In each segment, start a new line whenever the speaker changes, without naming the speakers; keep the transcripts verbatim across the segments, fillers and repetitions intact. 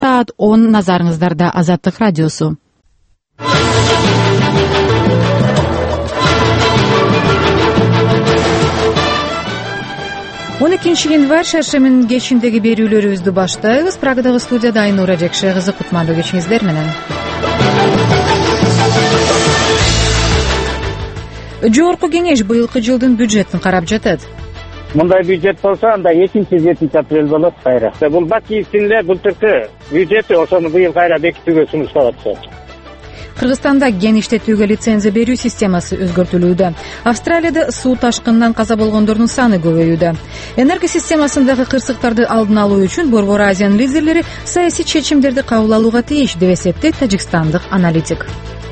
Саат он назарыңыздарда Азаттык радиосу. он экинчи январь шаршемин кечиндеги берүүлөрүбүздү баштайбыз. Прагадагы студияда Айнура Жекше кызы, кутмандуу кечиңиздер менен. Жогорку кеңеш быйылкы жылдын бюджетин карап жатат.
Мындай бюджет болсо, анда экинчи жетинчи апрель болот кайра. Бул Бакиевдин эле былтыркы бюджети, ошону быйыл кайра бекитүүгө сунуштап атышат.
Кыргызстанда кен иштетүүгө лицензия берүү системасы өзгөртүлүүдө. Австралияда суу ташкынынан каза болгондордун саны көбөйүүдө. Энергия системасындагы кырсыктарды алдын алуу үчүн Борбор Азиянын лидерлери саясий чечимдерди кабыл алууга тийиш деп эсептейт тажикстандык аналитик.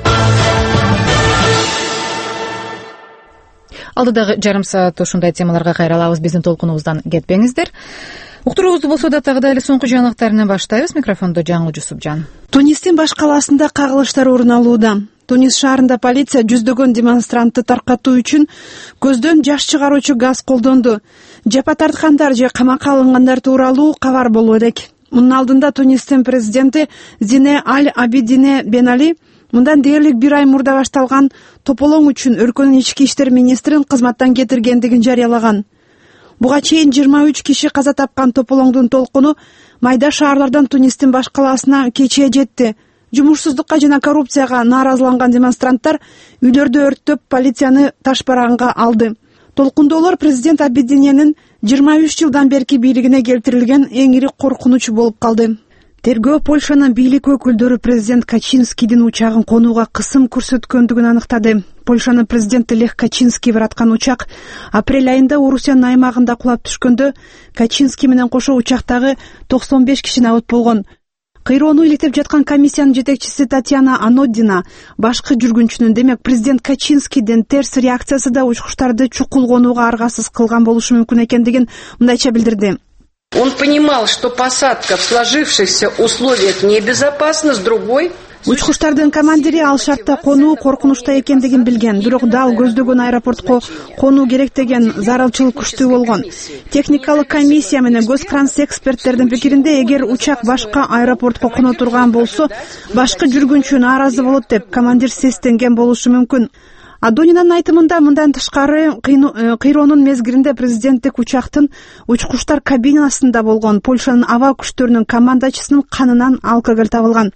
Алдыдагы жарым саат ушундай темаларга кайралабыз. Биздин толкунубуздан кетпеңиздер. Уктуруубузду болсо да тагыда эле соңку жаңылыктарынан баштайбыз. Микрофондо Жаңыл Жусупжан.
Тунистин баш калаасында кагылыштар орун алууда. Тунис шаарында полиция жүздөгөн демонстрантты таркатуу үчүн көздөн жаш чыгаруучу газ колдонду. Жапа тарткандар же камакка алынгандар тууралуу кабар болуу элек. Мунун алдында Тунистин президенти Зине Аль-Абидине Бен Али мындан дээрлик бир ай мурда башталган тополоң үчүн өлкөнүн ички иштер министрин кызматтан кетиргендигин жарыялаган. Буга чейин жыйырма үч киши каза тапкан тополоңдун толкуну майда шаарлардан Тунистин баш калаасына кечээ жетти. Жумушсуздукка жана коррупцияга нааразыланган демонстранттар үйлөрдү өрттөп, полицияны таш бараганга алды. Толкундоолор президент Абидиненин жыйырма үч жылдан берки бийлигине келтирилген эң ири коркунуч болуп калды. Тергөө Польшанын бийлик өкүлдөрү президент Качинскийдин учагын конууга кысым көрсөткөндүгүн аныктады. Польшанын президенти Лех Качинский бараткан учак апрель айында Орусиянын аймагында кулап түшкөндө Качинский менен кошо учактагы токсон беш киши набыт болгон. Кыйроону иликтеп жаткан комиссиянын жетекчиси Татьяна Аноддина башкы жүргүнчүнүн, демек президент Качинскийдин терс реакциясы да учкуштарды чукул конууга аргасыз кылган болушу мүмкүн экендигин мындайча билдирди.
Он понимал, что посадка в сложившихся условиях небезопасна, с другой...
Учкуштардын командири ал шартта конуу коркунучта экендигин билген, бирок дал көздөгөн аэропортко конуу керек деген зарылчылык күчтүү болгон. Техникалык комиссия менен көз кранс эксперттердин пикиринде, эгер учак башка аэропортко коно турган болсо, башкы жүргүнчү нааразы болот деп командир сестенген болушу мүмкүн. Адонинанын айтымында, мындан тышкары кыйроонун мезгилинде президенттик учактын учкуштар кабинасында болгон Польшанын аба күчтөрүнүн командачысынын канынан алкоголь табылган.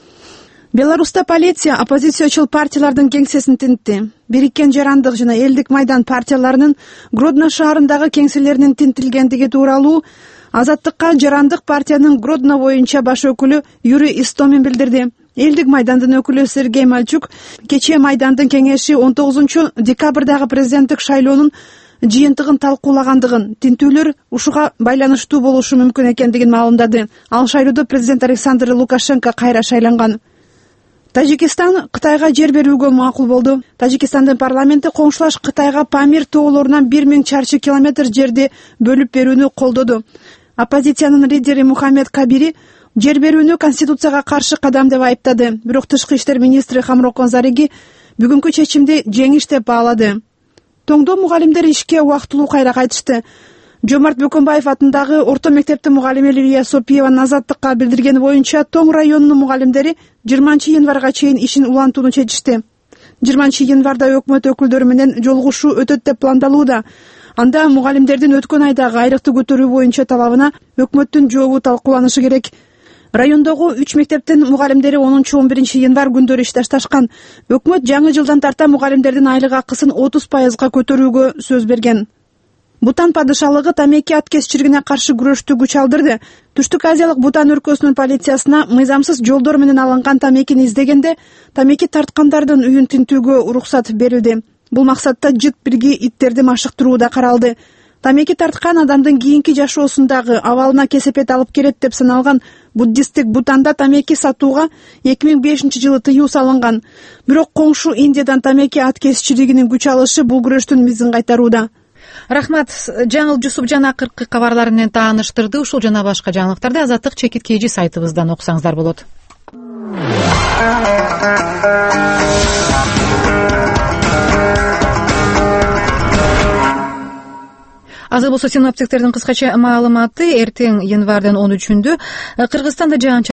Беларуста полиция оппозициячыл партиялардын кеңсесин тинтти. Бириккен жарандык жана элдик майдан партияларынын Гродно шаарындагы кеңселеринин тинтилгендиги тууралуу Азаттыкка жарандык партиянын Гродно боюнча баш өкүлү Юрий Истомин билдирди. Элдик майдандын өкүлү Сергей Мальчук кечээ майдандын кеңеши он тогузунчу декабрдагы президенттик шайлоонун жыйынтыгын талкуулагандыгын, тинтүүлөр ушуга байланыштуу болушу мүмкүн экендигин маалымдады. Ал шайлоодо президент Александр Лукашенко кайра шайланган. Тажикистан Кытайга жер берүүгө макул болду. Тажикстандын парламенти коңшулаш Кытайга Памир тоолорунан бир миң чарчы километр жерди бөлүп берүүнү колдоду. Оппозициянын лидери Мухаммед Кабири жер берүүнү конституцияга каршы кадам деп айыптады. Бирок тышкы иштер министри Хамрокон Зариги бүгүнкү чечимди жеңиш деп баалады. Тоңдо мугалимдер ишке убактылуу кайра кайтышты. Жомарт Бөкөнбаев атындагы орто мектептин мугалими Лилия Сопиеванын Азаттыкка билдиргени боюнча, Тоң районунун мугалимдери жыйырманчы январга чейин ишин улантууну чечишти. жыйырманчы январда өкмөт өкүлдөрү менен жолугушуу өтөт деп пландалууда. Анда мугалимдердин өткөн айдагы айлыкты көтөрүү боюнча талабына өкмөттүн жообу талкууланышы керек. Райондогу үч мектептин мугалимдери онунчу он биринчи январь күндөрү иш ташташкан. Өкмөт жаңы жылдан тарта мугалимдердин айлык акысын отуз пайызга көтөрүүгө сөз берген. Бутан падышалыгы тамеки аткезчилигине каршы күрөштү күч алдырды. Түштүк Азиялык Бутан өлкөсүнүн полициясына мыйзамсыз жолдор менен алынган тамекини издегенде тамеки тарткандардын үйүн тинтүүгө уруксат берилди. Бул максатта жыт бирги иттерди машыктыруу да каралды. Тамеки тарткан адамдын кийинки жашоосундагы абалына кесепет алып келет деп саналган буддисттик Бутанда тамеки сатууга эки миң бешинчи жылы тыюу салынган. Бирок коңшу Индиядан тамеки аткезчилигинин күч алышы бул күрөштүн мизин кайтарууда.
Рахмат. Жаңыл Жусупжан акыркы кабарлар менен тааныштырды. Ушул жана башка жаңылыктарды Азаттык чекит кей жи сайтыбыздан окусаңыздар болот. Азыр болсо синоптиктердин кыскача маалыматы. Эртең январдын он үчүндө Кыргызстанда жаан